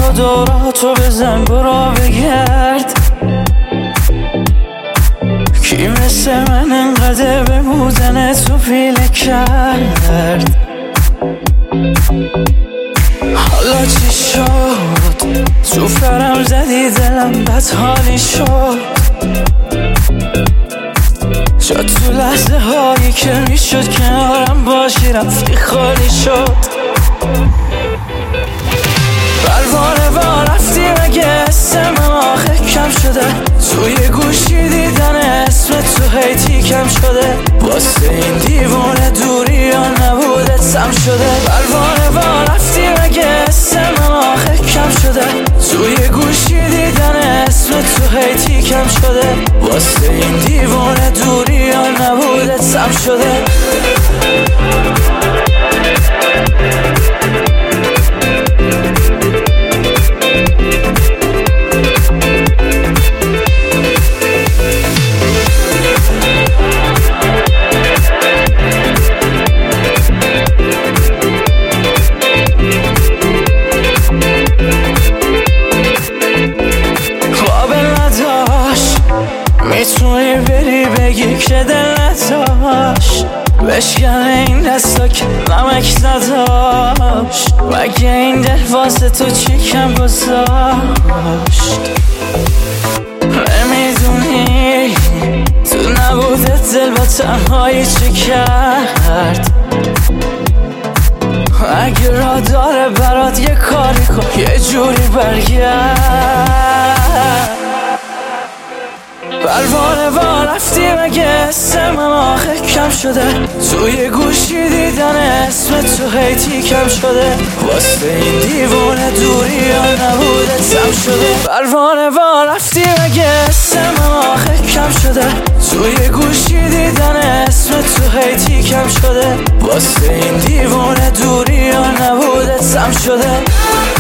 دوراتو بزن برو بگرد کی مثل من انقدر به بودن تو پیله کرد. حالا چی شد تو فرم زدی دلم بد حالی شد. شد تو لحظه هایی که میشد کنارم باشی رفتی خالی شد. پروانه با رفتی مگه اسم آخه کم شده. توی گوشی دیدن اسم تو هیتی کم شده. واسه این دیوونه دوری یا نبودت سم شده. پروانه با رفتی مگه اسم آخه کم شده. توی گوشی دیدن اسم تو هیتی کم شده. واسه این دیوونه دوری یا نبودت سم شده. میتونی بری بگی که دل نداشت. بشکنه این دستا که نمک نداشت. مگه این دل واسه تو چی کم گذاشت. نمیدونی تو نبودت دل با تنهایی چی کرد. اگه را داره برات یه کاری کن یه جوری برگرد. پروانه با رفتی مگه اسم آخه کم شده. توی گوشی دیدن اسم تو هیتی کم شده. واسه این دیوونه دوری یا نبودت سم شده. پروانه با رفتی مگه اسم آخه کم شده. توی گوشی دیدن اسم تو هیتی کم شده. واسه این دیوونه دوری یا نبودت سم شده.